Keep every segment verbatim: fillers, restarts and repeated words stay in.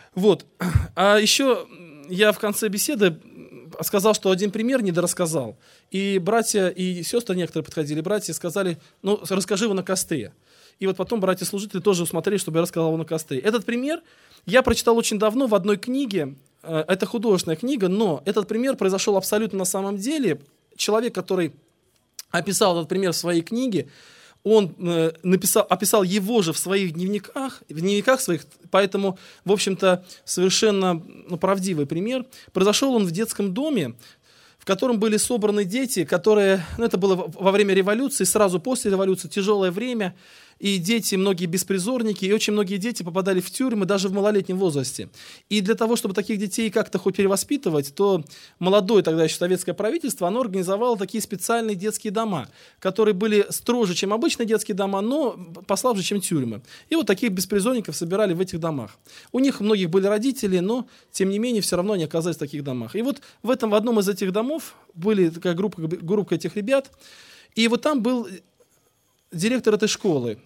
Вот. А еще я в конце беседы сказал, что один пример недорассказал. И братья и сестры некоторые подходили, братья сказали, ну, расскажи его на костре. И вот потом братья-служители тоже усмотрели, чтобы я рассказал его на костре. Этот пример я прочитал очень давно в одной книге. Это художественная книга, но этот пример произошел абсолютно на самом деле. Человек, который описал этот пример в своей книге, он э, написал, описал его же в своих дневниках, в дневниках своих, поэтому, в общем-то, совершенно ну, правдивый пример. Произошел он в детском доме, в котором были собраны дети, которые, ну, это было во время революции, сразу после революции, тяжелое время, и дети, многие беспризорники, и очень многие дети попадали в тюрьмы даже в малолетнем возрасте. И для того, чтобы таких детей как-то хоть перевоспитывать, то молодое тогда еще советское правительство, оно организовало такие специальные детские дома, которые были строже, чем обычные детские дома, но послабже, чем тюрьмы. И вот таких беспризорников собирали в этих домах. У них у многих были родители, но, тем не менее, все равно они оказались в таких домах. И вот в, этом, в одном из этих домов были такая группа, группа этих ребят, и вот там был директор этой школы.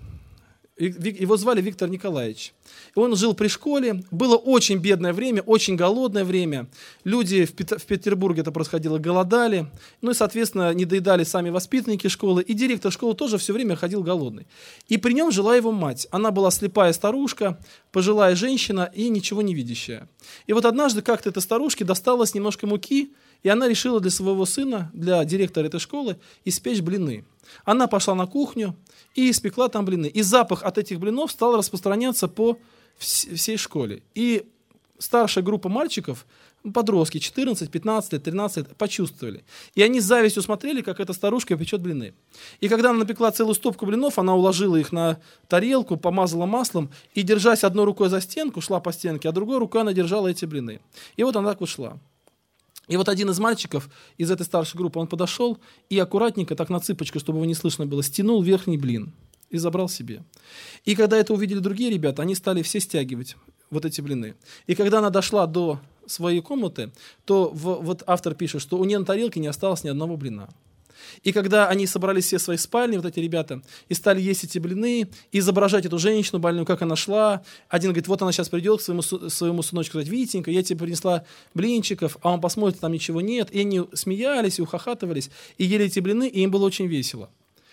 Его звали Виктор Николаевич. И он жил при школе. Было очень бедное время, очень голодное время. Люди в, Пет- в Петербурге это происходило, голодали. Ну и, соответственно, не доедали сами воспитанники школы. И директор школы тоже все время ходил голодный. И при нем жила его мать. Она была слепая старушка, пожилая женщина и ничего не видящая. И вот однажды как-то этой старушке досталось немножко муки, и она решила для своего сына, для директора этой школы, испечь блины. Она пошла на кухню и испекла там блины. И запах от этих блинов стал распространяться по вс- всей школе. И старшая группа мальчиков, подростки, четырнадцать, пятнадцать лет, тринадцать лет, почувствовали. И они с завистью смотрели, как эта старушка печет блины. И когда она напекла целую стопку блинов, она уложила их на тарелку, помазала маслом и, держась одной рукой за стенку, шла по стенке, а другой рукой она держала эти блины. И вот она так вот шла. И вот один из мальчиков из этой старшей группы, он подошел и аккуратненько, так на цыпочку, чтобы его не слышно было, стянул верхний блин и забрал себе. И когда это увидели другие ребята, они стали все стягивать вот эти блины. И когда она дошла до своей комнаты, то в, вот автор пишет, что у нее на тарелке не осталось ни одного блина. И когда они собрались все в своей спальне, вот эти ребята, и стали есть эти блины, и изображать эту женщину больную, как она шла, один говорит, вот она сейчас придет к своему, своему сыночку, говорит, Витенька, я тебе принесла блинчиков, а он посмотрит, там ничего нет. И они смеялись, и ухахатывались, и ели эти блины, и им было очень весело.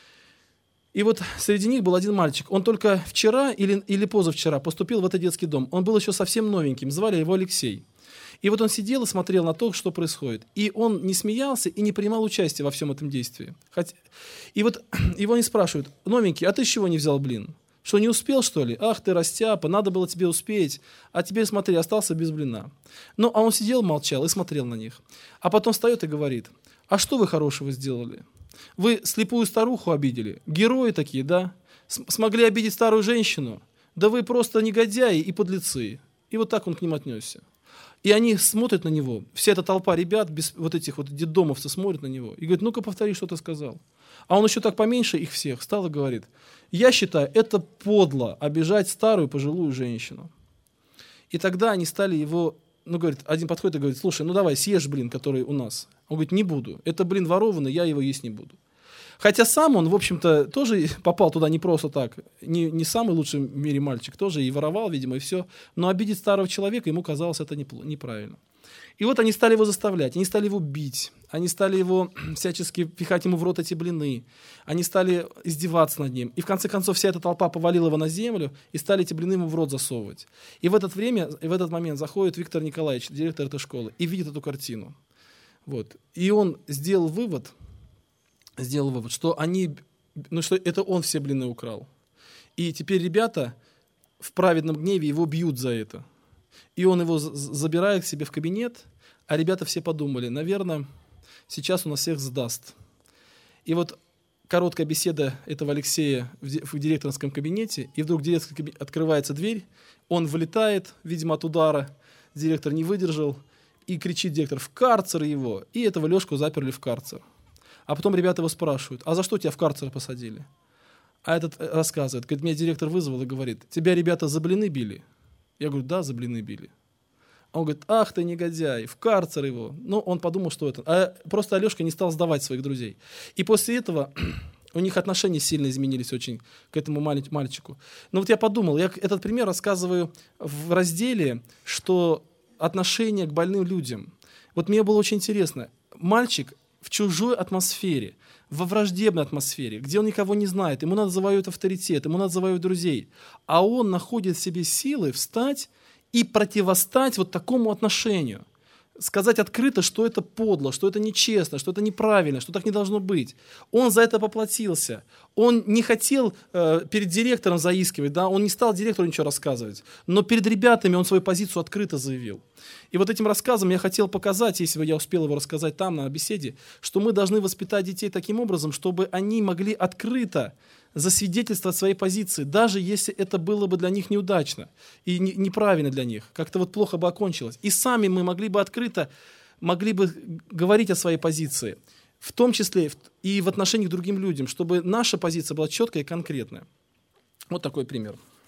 И вот среди них был один мальчик. Он только вчера или, или позавчера поступил в этот детский дом. Он был еще совсем новеньким, звали его Алексей. И вот он сидел и смотрел на то, что происходит. И он не смеялся и не принимал участия во всем этом действии. Хотя... И вот его не спрашивают, новенький, а ты с чего не взял блин? Что, не успел, что ли? Ах ты, растяпа, надо было тебе успеть. А теперь, смотри, остался без блина. Ну, а он сидел, молчал и смотрел на них. А потом встает и говорит, а что вы хорошего сделали? Вы слепую старуху обидели? Герои такие, да? С- смогли обидеть старую женщину? Да вы просто негодяи и подлецы. И вот так он к ним отнесся. И они смотрят на него, вся эта толпа ребят, без вот этих вот детдомовцев смотрят на него и говорят, ну-ка повтори, что ты сказал. А он еще так поменьше их всех встал и говорит, я считаю, это подло обижать старую пожилую женщину. И тогда они стали его, ну, говорит, один подходит и говорит, слушай, ну давай, съешь блин, который у нас. Он говорит, не буду, это блин ворованный, я его есть не буду. Хотя сам он, в общем-то, тоже попал туда не просто так, не, не самый лучший в мире мальчик, тоже и воровал, видимо, и все. Но обидеть старого человека ему казалось это неправильно. И вот они стали его заставлять, они стали его бить, они стали его всячески пихать ему в рот эти блины, они стали издеваться над ним. И в конце концов вся эта толпа повалила его на землю и стали эти блины ему в рот засовывать. И в, это время, и в этот момент заходит Виктор Николаевич, директор этой школы, и видит эту картину. Вот. И он сделал вывод, сделал вывод, что они, ну что это он все блины украл. И теперь ребята в праведном гневе его бьют за это. И он его забирает к себе в кабинет, а ребята все подумали, наверное, сейчас он нас всех сдаст. И вот короткая беседа этого Алексея в директорском кабинете, и вдруг в директорском кабинете открывается дверь, он вылетает, видимо, от удара, директор не выдержал, и кричит директор, в карцер его, и этого Лешку заперли в карцер. А потом ребята его спрашивают, а за что тебя в карцер посадили? А этот рассказывает, говорит, меня директор вызвал и говорит, тебя ребята за блины били? Я говорю, да, за блины били. Он говорит, ах ты негодяй, в карцер его. Ну, он подумал, что это. А просто Алешка не стал сдавать своих друзей. И после этого У них отношения сильно изменились очень к этому мальчику. Но вот я подумал, я этот пример рассказываю в разделе, что отношение к больным людям. Вот мне было очень интересно. Мальчик в чужой атмосфере, во враждебной атмосфере, где он никого не знает, ему надо завоевать авторитет, ему надо завоевать друзей, а он находит в себе силы встать и противостать вот такому отношению. Сказать открыто, что это подло, что это нечестно, что это неправильно, что так не должно быть. Он за это поплатился. Он не хотел э, перед директором заискивать, да? Он не стал директору ничего рассказывать, но перед ребятами он свою позицию открыто заявил. И вот этим рассказом я хотел показать, если бы я успел его рассказать там, на беседе, что мы должны воспитать детей таким образом, чтобы они могли открыто засвидетельствовать своей позиции, даже если это было бы для них неудачно и не, неправильно для них, как-то вот плохо бы окончилось. И сами мы могли бы открыто, могли бы говорить о своей позиции, в том числе и в отношении к другим людям, чтобы наша позиция была четкая и конкретная. Вот такой пример.